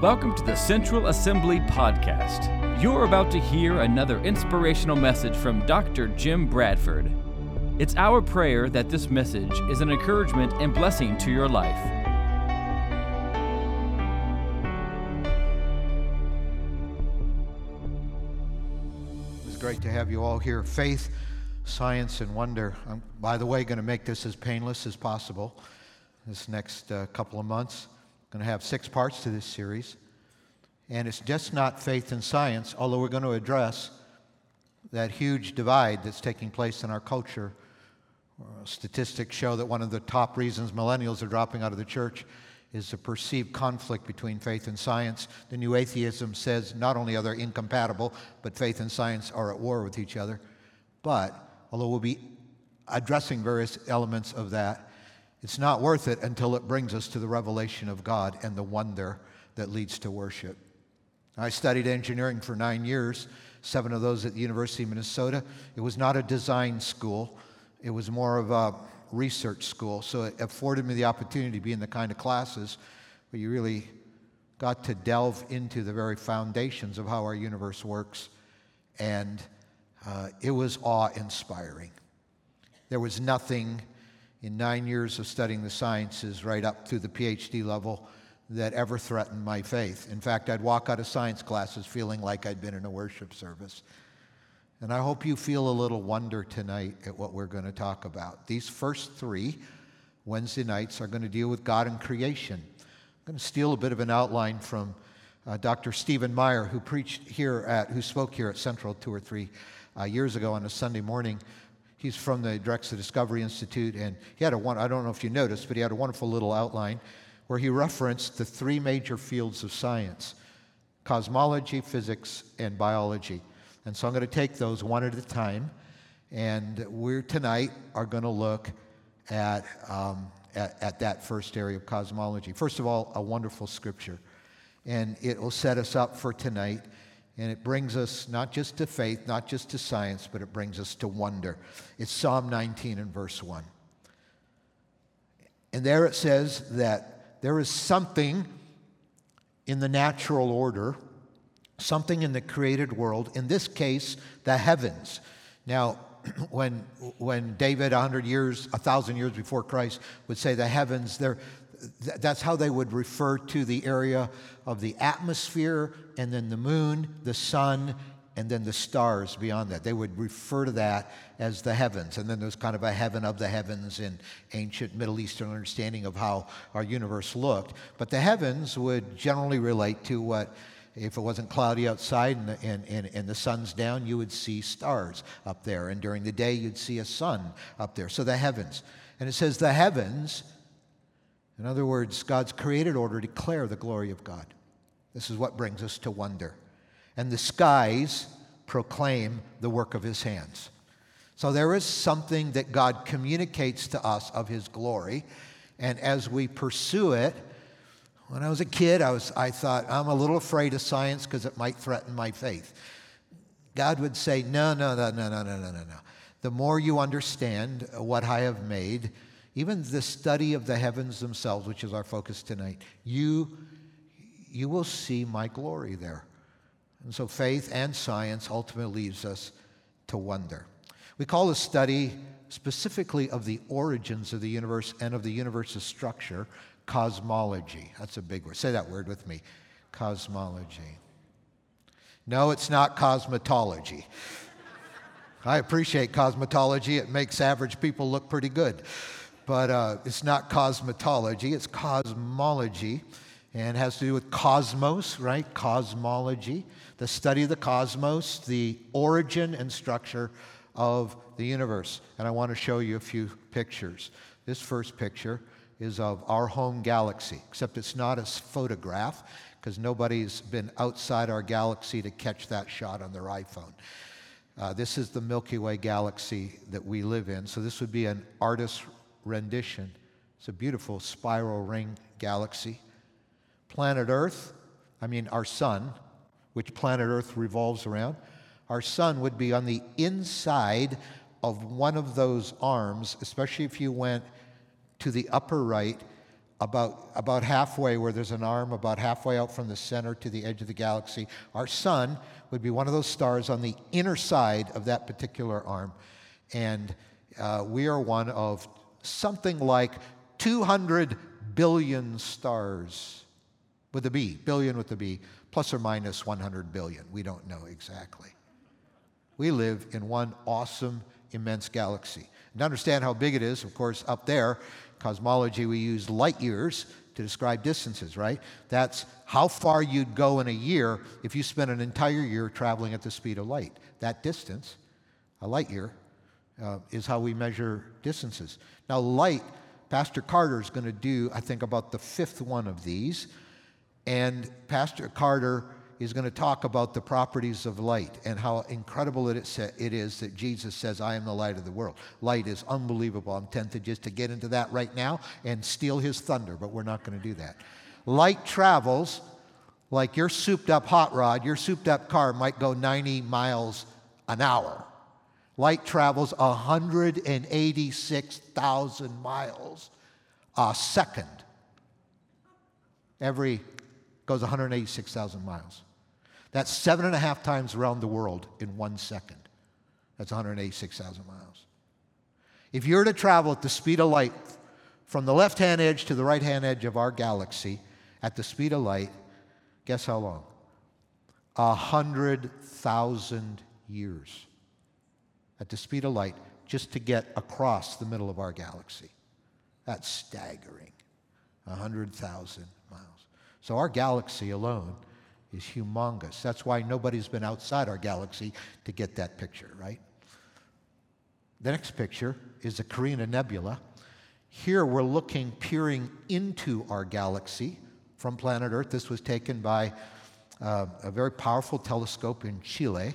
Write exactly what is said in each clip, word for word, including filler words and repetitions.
Welcome to the Central Assembly Podcast. You're about to hear another inspirational message from Doctor Jim Bradford. It's our prayer that this message is an encouragement and blessing to your life. It's great to have you all here. Faith, science, and wonder. I'm, by the way, going to make this as painless as possible this next uh, couple of months. Going to have six parts to this series, and it's just not faith and science, although we're going to address that huge divide that's taking place in our culture. Uh, statistics show that one of the top reasons millennials are dropping out of the church is a perceived conflict between faith and science. The new atheism says not only are they incompatible, but faith and science are at war with each other. But, although we'll be addressing various elements of that, it's not worth it until it brings us to the revelation of God and the wonder that leads to worship. I studied engineering for nine years, seven of those at the University of Minnesota. It was not a design school. It was more of a research school. So it afforded me the opportunity to be in the kind of classes where you really got to delve into the very foundations of how our universe works. And uh, it was awe-inspiring. There was nothing in nine years of studying the sciences right up to the P H D level that ever threatened my faith. In fact, I'd walk out of science classes feeling like I'd been in a worship service. And I hope you feel a little wonder tonight at what we're going to talk about. These first three Wednesday nights are going to deal with God and creation. I'm going to steal a bit of an outline from uh, Doctor Stephen Meyer, who preached here at, who spoke here at Central two or three uh, years ago on a Sunday morning. He's from the Drexel Discovery Institute, and he had a one, I don't know if you noticed, but he had a wonderful little outline where he referenced the three major fields of science: cosmology, physics, and biology. And so I'm going to take those one at a time, and we tonight are going to look at, um, at, at that first area of cosmology. First of all, a wonderful scripture, and it will set us up for tonight. And it brings us not just to faith, not just to science, but it brings us to wonder. It's Psalm nineteen and verse one. And there it says that there is something in the natural order, something in the created world, in this case, the heavens. Now, when when David, a hundred years, a thousand years before Christ, would say the heavens, they're that's how they would refer to the area of the atmosphere, and then the moon, the sun, and then the stars beyond that. They would refer to that as the heavens. And then there's kind of a heaven of the heavens in ancient Middle Eastern understanding of how our universe looked. But the heavens would generally relate to what, if it wasn't cloudy outside and the, and, and, and the sun's down, you would see stars up there. And during the day, you'd see a sun up there. So the heavens. And it says the heavens, in other words, God's created order declare the glory of God. This is what brings us to wonder. And the skies proclaim the work of his hands. So there is something that God communicates to us of his glory. And as we pursue it, when I was a kid, I was I thought, I'm a little afraid of science because it might threaten my faith. God would say, no, no, no, no, no, no, no, no, no. The more you understand what I have made, even the study of the heavens themselves, which is our focus tonight, you, you will see my glory there. And so faith and science ultimately leads us to wonder. We call this study specifically of the origins of the universe and of the universe's structure cosmology. That's a big word. Say that word with me. Cosmology. No, it's not cosmetology. I appreciate cosmetology. It makes average people look pretty good. But uh, it's not cosmetology, it's cosmology, and it has to do with cosmos, right? Cosmology, the study of the cosmos, the origin and structure of the universe. And I want to show you a few pictures. This first picture is of our home galaxy, except it's not a photograph, because nobody's been outside our galaxy to catch that shot on their iPhone. Uh, this is the Milky Way galaxy that we live in, so this would be an artist's rendition. It's a beautiful spiral ring galaxy. Planet Earth, I mean our sun, which planet Earth revolves around, our sun would be on the inside of one of those arms, especially if you went to the upper right about, about halfway, where there's an arm, about halfway out from the center to the edge of the galaxy. Our sun would be one of those stars on the inner side of that particular arm. And uh, we are one of something like two hundred billion stars with a B, billion with a B, plus or minus one hundred billion. We don't know exactly. We live in one awesome, immense galaxy. And to understand how big it is, of course, up there, cosmology, we use light years to describe distances, right? That's how far you'd go in a year if you spent an entire year traveling at the speed of light. That distance, a light year, uh, is how we measure distances. Now, light, Pastor Carter is going to do, I think, about the fifth one of these. And Pastor Carter is going to talk about the properties of light and how incredible it is that Jesus says, I am the light of the world. Light is unbelievable. I'm tempted just to get into that right now and steal his thunder, but we're not going to do that. Light travels like your souped-up hot rod, your souped-up car might go ninety miles an hour. Light travels one hundred eighty-six thousand miles a second. Every goes one hundred eighty-six thousand miles. That's seven and a half times around the world in one second. That's one hundred eighty-six thousand miles. If you were to travel at the speed of light from the left-hand edge to the right-hand edge of our galaxy at the speed of light, guess how long? A hundred thousand years at the speed of light just to get across the middle of our galaxy. That's staggering. A hundred thousand miles. So our galaxy alone is humongous. That's why nobody's been outside our galaxy to get that picture, right? The next picture is the Carina Nebula. Here we're looking, peering into our galaxy from planet Earth. This was taken by uh, a very powerful telescope in Chile.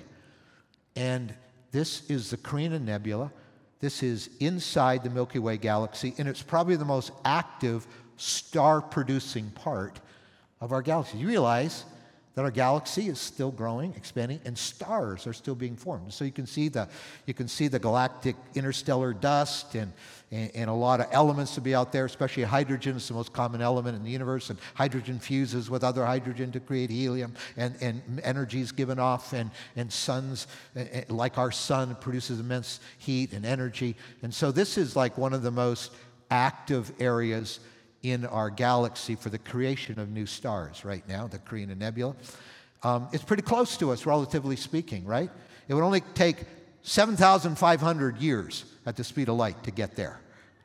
And this is the Carina Nebula. This is inside the Milky Way galaxy, and it's probably the most active star-producing part of our galaxy. You realize that our galaxy is still growing, expanding, and stars are still being formed. So you can see the, you can see the galactic interstellar dust and, and, and a lot of elements to be out there, especially hydrogen is the most common element in the universe, and hydrogen fuses with other hydrogen to create helium, and, and energy is given off, and, and suns, like our sun, produces immense heat and energy. And so this is like one of the most active areas in our galaxy for the creation of new stars right now, the Carina Nebula. Um, it's pretty close to us, relatively speaking, right? It would only take seven thousand five hundred years at the speed of light to get there.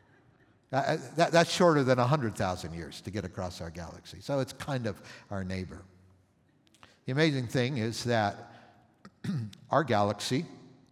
Uh, that, that's shorter than one hundred thousand years to get across our galaxy. So it's kind of our neighbor. The amazing thing is that our galaxy,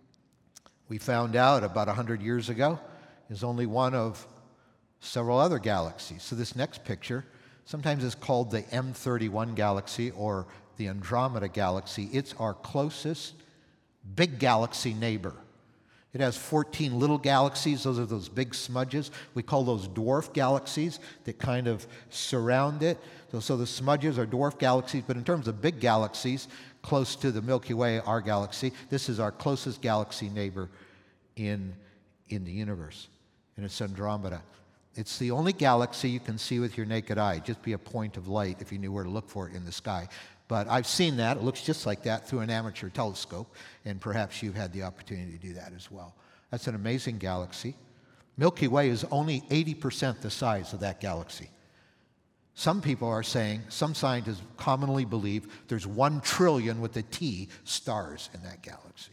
we found out about one hundred years ago, is only one of several other galaxies. So this next picture, sometimes is called the M thirty-one galaxy or the Andromeda galaxy. It's our closest big galaxy neighbor. It has fourteen little galaxies. Those are those big smudges. We call those dwarf galaxies that kind of surround it. So, so the smudges are dwarf galaxies, but in terms of big galaxies, close to the Milky Way, our galaxy, this is our closest galaxy neighbor in, in the universe, and it's Andromeda. It's the only galaxy you can see with your naked eye, just be a point of light if you knew where to look for it in the sky. But I've seen that. It looks just like that through an amateur telescope, and perhaps you've had the opportunity to do that as well. That's an amazing galaxy. Milky Way is only eighty percent the size of that galaxy. Some people are saying, some scientists commonly believe there's one trillion with a T stars in that galaxy.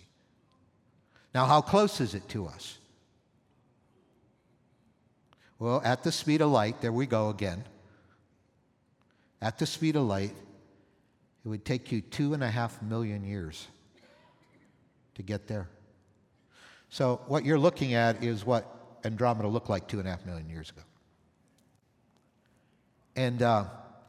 Now, how close is it to us? Well, at the speed of light, there we go again. At the speed of light, it would take you two and a half million years to get there. So what you're looking at is what Andromeda looked like two and a half million years ago. And uh,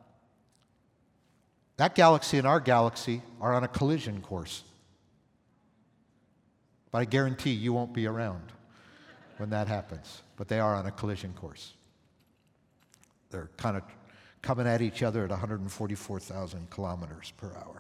that galaxy and our galaxy are on a collision course. But I guarantee you won't be around when that happens. But they are on a collision course. They're kind of coming at each other at one hundred forty-four thousand kilometers per hour.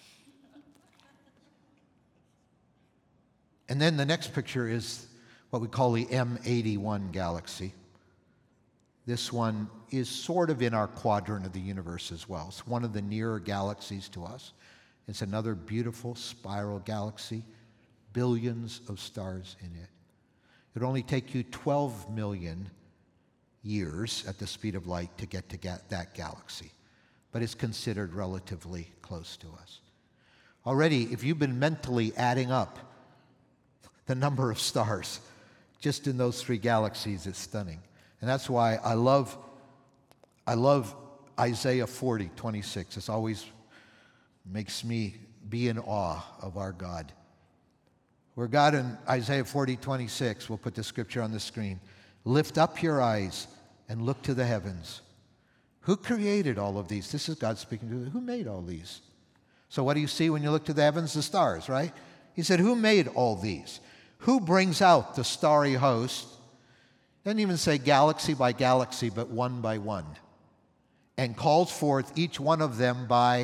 And then the next picture is what we call the M eighty-one galaxy. This one is sort of in our quadrant of the universe as well. It's one of the nearer galaxies to us. It's another beautiful spiral galaxy, billions of stars in it. It would only take you twelve million years at the speed of light to get to get that galaxy, but it's considered relatively close to us. Already, if you've been mentally adding up the number of stars just in those three galaxies, it's stunning. And that's why I love, I love Isaiah forty, twenty-six. It always makes me be in awe of our God. Where God in Isaiah forty, twenty-six, we'll put the scripture on the screen, lift up your eyes and look to the heavens. Who created all of these? This is God speaking to you. Who made all these? So what do you see when you look to the heavens? The stars, right? He said, who made all these? Who brings out the starry host? Doesn't even say galaxy by galaxy, but one by one. And calls forth each one of them by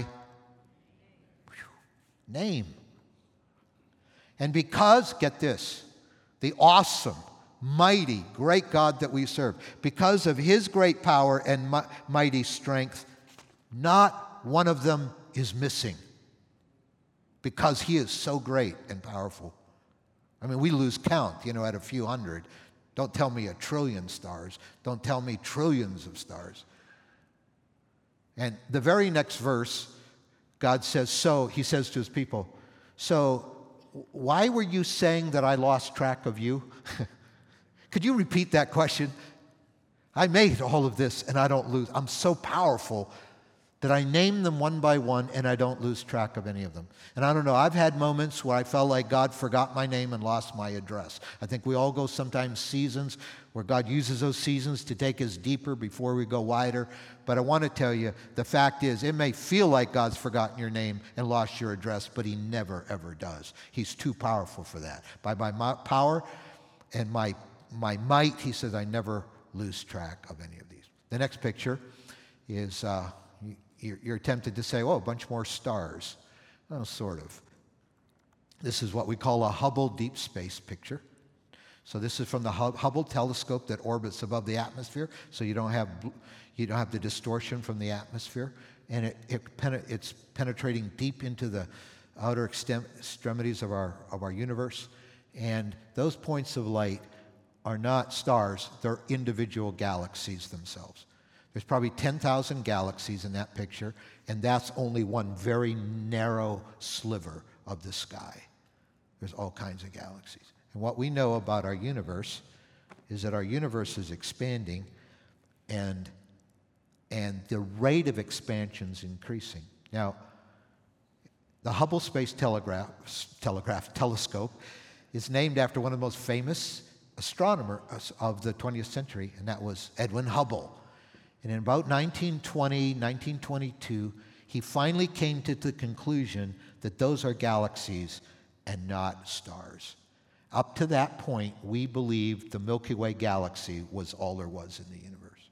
name. And because, get this, the awesome, mighty, great God that we serve, because of his great power and mi- mighty strength, not one of them is missing. Because he is so great and powerful. I mean, we lose count, you know, at a few hundred. Don't tell me a trillion stars. Don't tell me trillions of stars. And the very next verse, God says, so, he says to his people, so why were you saying that I lost track of you? Could you repeat that question? I made all of this and I don't lose. I'm so powerful that I name them one by one and I don't lose track of any of them. And I don't know, I've had moments where I felt like God forgot my name and lost my address. I think we all go sometimes seasons where God uses those seasons to take us deeper before we go wider. But I want to tell you, the fact is, it may feel like God's forgotten your name and lost your address, but he never, ever does. He's too powerful for that. By my power and my, my might, he says, I never lose track of any of these. The next picture is... Uh, You're tempted to say, oh, a bunch more stars. Oh, sort of. This is what we call a Hubble deep space picture. So this is from the Hubble telescope that orbits above the atmosphere, so you don't have you don't have the distortion from the atmosphere, and it, it it's penetrating deep into the outer extremities of our of our universe. And those points of light are not stars; they're individual galaxies themselves. There's probably ten thousand galaxies in that picture, and that's only one very narrow sliver of the sky. There's all kinds of galaxies. And what we know about our universe is that our universe is expanding, and, and the rate of expansion is increasing. Now, the Hubble Space Telegraph, Telegraph Telescope is named after one of the most famous astronomers of the twentieth century, and that was Edwin Hubble. And in about nineteen twenty, nineteen twenty-two, he finally came to the conclusion that those are galaxies and not stars. Up to that point, we believed the Milky Way galaxy was all there was in the universe.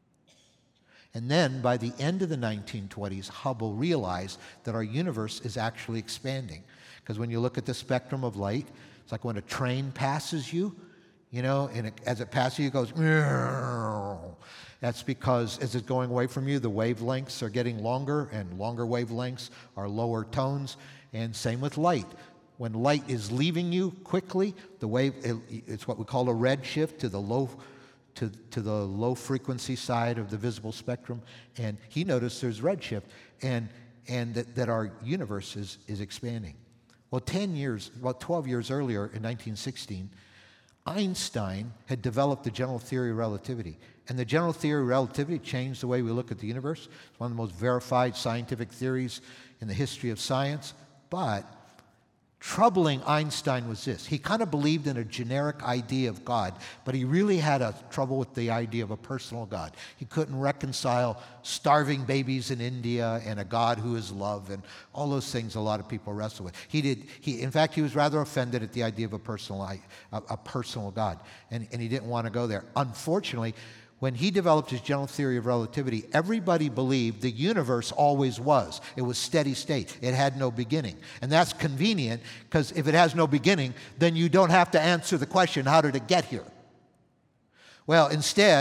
And then, by the end of the nineteen twenties, Hubble realized that our universe is actually expanding. Because when you look at the spectrum of light, it's like when a train passes you, you know, and it, as it passes you, it goes, meow. That's because as it's going away from you, the wavelengths are getting longer, and longer wavelengths are lower tones, and same with light. When light is leaving you quickly, the wave, it, it's what we call a redshift to the low to, to the low frequency side of the visible spectrum, and he noticed there's redshift, and, and that, that our universe is, is expanding. Well, ten years, about twelve years earlier, in nineteen sixteen, Einstein had developed the general theory of relativity. And the general theory of relativity changed the way we look at the universe. It's one of the most verified scientific theories in the history of science. But troubling Einstein was this. He kind of believed in a generic idea of God, but he really had a trouble with the idea of a personal God. He couldn't reconcile starving babies in India and a God who is love and all those things a lot of people wrestle with. He did. He, in fact, he was rather offended at the idea of a personal, a, a personal God, and, and he didn't want to go there. Unfortunately, when he developed his general theory of relativity, everybody believed the universe always was. It was steady state. It had no beginning. And that's convenient, because if it has no beginning, then you don't have to answer the question, how did it get here? Well, instead,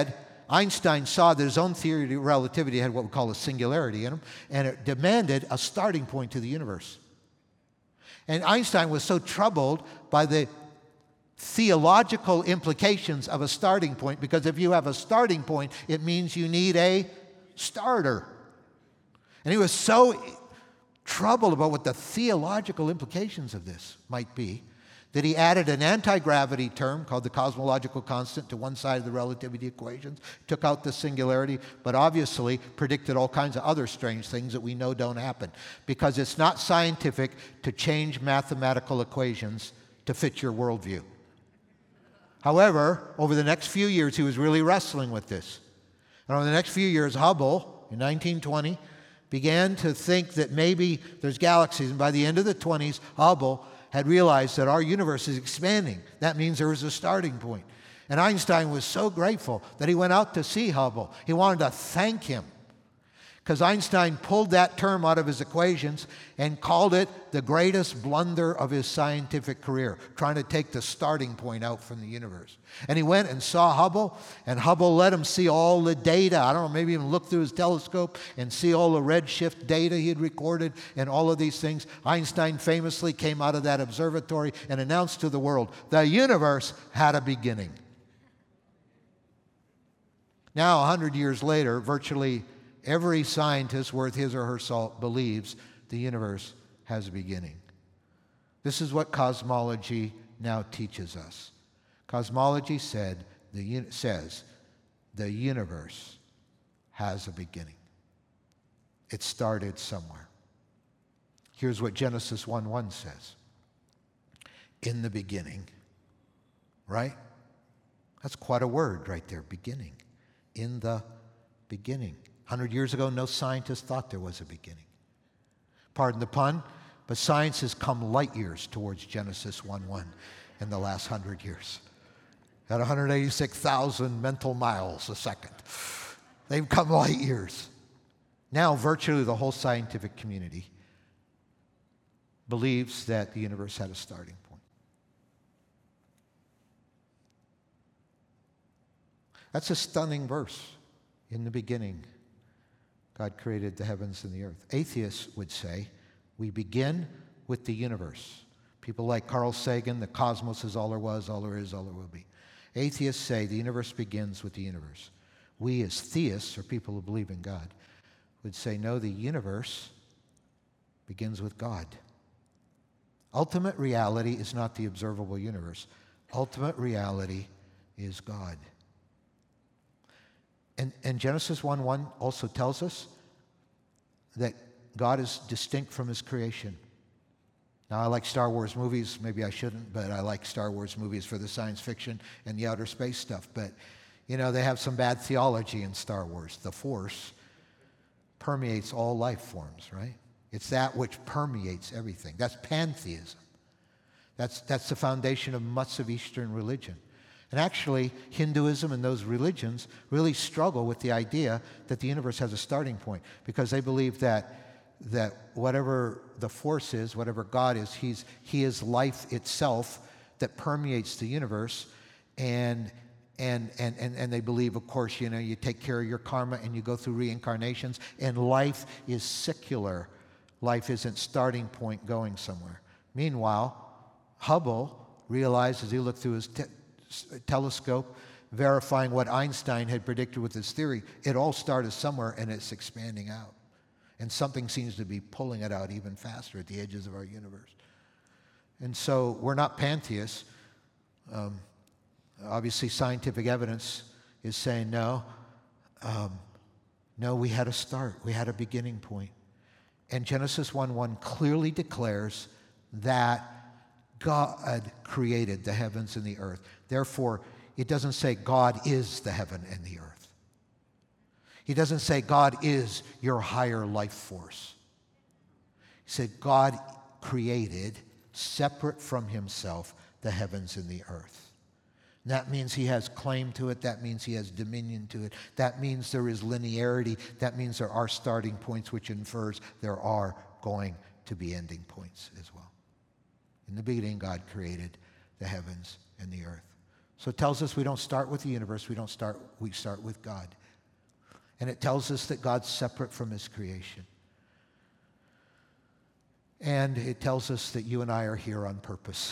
Einstein saw that his own theory of relativity had what we call a singularity in them, and it demanded a starting point to the universe. And Einstein was so troubled by the theological implications of a starting point, because if you have a starting point, it means you need a starter. And he was so troubled about what the theological implications of this might be that he added an anti-gravity term called the cosmological constant to one side of the relativity equations, took out the singularity, but obviously predicted all kinds of other strange things that we know don't happen, because it's not scientific to change mathematical equations to fit your worldview. However, over the next few years, he was really wrestling with this. And over the next few years, Hubble, in nineteen twenty, began to think that maybe there's galaxies, and by the end of the twenties, Hubble had realized that our universe is expanding. That means there is a starting point. And Einstein was so grateful that he went out to see Hubble. He wanted to thank him, because Einstein pulled that term out of his equations and called it the greatest blunder of his scientific career, trying to take the starting point out from the universe. And he went and saw Hubble, and Hubble let him see all the data. I don't know, maybe even look through his telescope and see all the redshift data he had recorded and all of these things. Einstein famously came out of that observatory and announced to the world, the universe had a beginning. Now, a hundred years later, virtually every scientist worth his or her salt believes the universe has a beginning. This is what cosmology now teaches us. Cosmology said the, says the universe has a beginning. It started somewhere. Here's what Genesis one one says. In the beginning, right? That's quite a word right there, beginning. In the beginning. A hundred years ago, no scientist thought there was a beginning. Pardon the pun, but science has come light years towards Genesis one one in the last hundred years. At one hundred eighty-six thousand mental miles a second. They've come light years. Now, virtually the whole scientific community believes that the universe had a starting point. That's a stunning verse. In the beginning, God created the heavens and the earth. Atheists would say, we begin with the universe. People like Carl Sagan, the cosmos is all there was, all there is, all there will be. Atheists say the universe begins with the universe. We as theists, or people who believe in God, would say, no, the universe begins with God. Ultimate reality is not the observable universe. Ultimate reality is God. And, and Genesis one one also tells us that God is distinct from his creation. Now, I like Star Wars movies. Maybe I shouldn't, but I like Star Wars movies for the science fiction and the outer space stuff. But, you know, they have some bad theology in Star Wars. The Force permeates all life forms, right? It's that which permeates everything. That's pantheism. That's, that's the foundation of much of Eastern religion. And actually, Hinduism and those religions really struggle with the idea that the universe has a starting point, because they believe that that whatever the force is, whatever God is, he's, he is life itself that permeates the universe. And, and, and, and, and they believe, of course, you know, you take care of your karma and you go through reincarnations, and life is secular. Life isn't starting point going somewhere. Meanwhile, Hubble realized as he looked through his te- telescope, verifying what Einstein had predicted with his theory, it all started somewhere and it's expanding out. And something seems to be pulling it out even faster at the edges of our universe. And so we're not pantheists. Um, obviously, scientific evidence is saying no. Um, no, we had a start. We had a beginning point. And Genesis one one clearly declares that God created the heavens and the earth. Therefore, it doesn't say God is the heaven and the earth. He doesn't say God is your higher life force. He said God created, separate from himself, the heavens and the earth. And that means he has claim to it. That means he has dominion to it. That means there is linearity. That means there are starting points, which infers there are going to be ending points as well. In the beginning, God created the heavens and the earth. So it tells us we don't start with the universe, we don't start, we start with God. And it tells us that God's separate from his creation. And it tells us that you and I are here on purpose.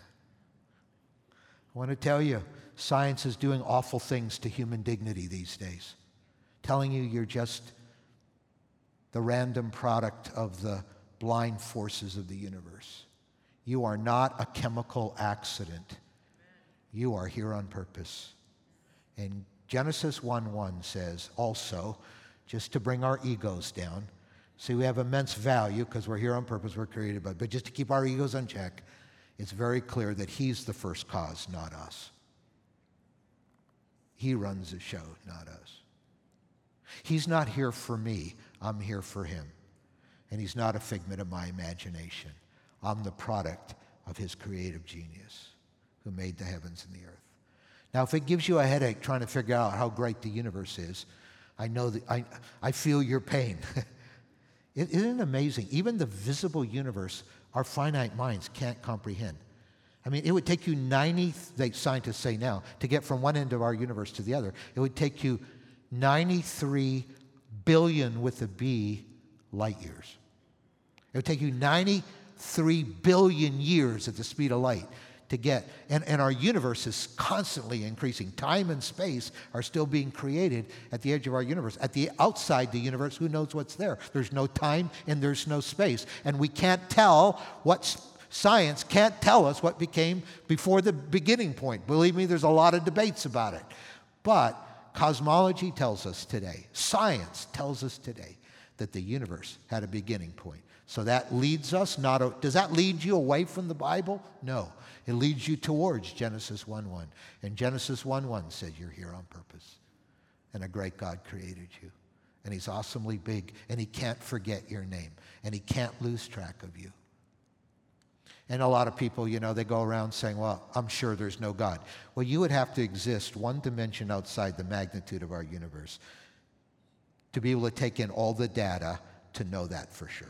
I want to tell you, science is doing awful things to human dignity these days. Telling you you're just the random product of the blind forces of the universe. You are not a chemical accident. You are here on purpose. And Genesis one one says also, just to bring our egos down, see, we have immense value because we're here on purpose, we're created by, but just to keep our egos in check, it's very clear that he's the first cause, not us. He runs the show, not us. He's not here for me, I'm here for him. And he's not a figment of my imagination. I'm the product of his creative genius who made the heavens and the earth. Now, if it gives you a headache trying to figure out how great the universe is, I know that I, I feel your pain. Isn't it amazing? Even the visible universe, our finite minds can't comprehend. I mean, it would take you ninety, they, scientists say now, to get from one end of our universe to the other. It would take you ninety-three billion with a B light years. It would take you ninety-three billion years at the speed of light to get, and, and our universe is constantly increasing. Time and space are still being created at the edge of our universe. At the outside the universe, who knows what's there? There's no time and there's no space. And we can't tell what, science can't tell us what became before the beginning point. Believe me, there's a lot of debates about it. But cosmology tells us today, science tells us today, that the universe had a beginning point. So that leads us not, a, does that lead you away from the Bible? No. It leads you towards Genesis one one. And Genesis one one said you're here on purpose. And a great God created you. And he's awesomely big. And he can't forget your name. And he can't lose track of you. And a lot of people, you know, they go around saying, well, I'm sure there's no God. Well, you would have to exist one dimension outside the magnitude of our universe to be able to take in all the data to know that for sure.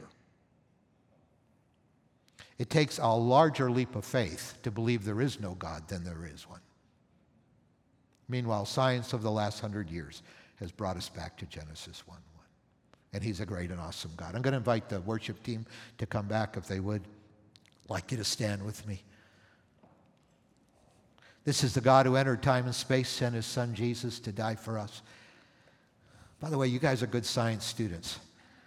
It takes a larger leap of faith to believe there is no God than there is one. Meanwhile, science of the last hundred years has brought us back to Genesis one one. And he's a great and awesome God. I'm going to invite the worship team to come back if they would. I'd like you to stand with me. This is the God who entered time and space, sent his son Jesus to die for us. By the way, you guys are good science students.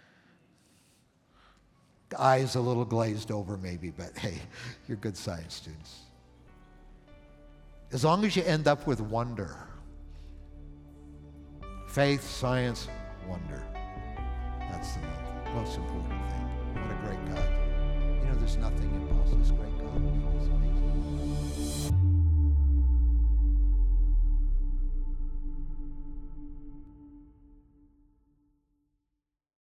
The eyes a little glazed over maybe, but hey, you're good science students. As long as you end up with wonder. Faith, science, wonder. That's the most important thing. What a great God. You know, there's nothing impossible. This great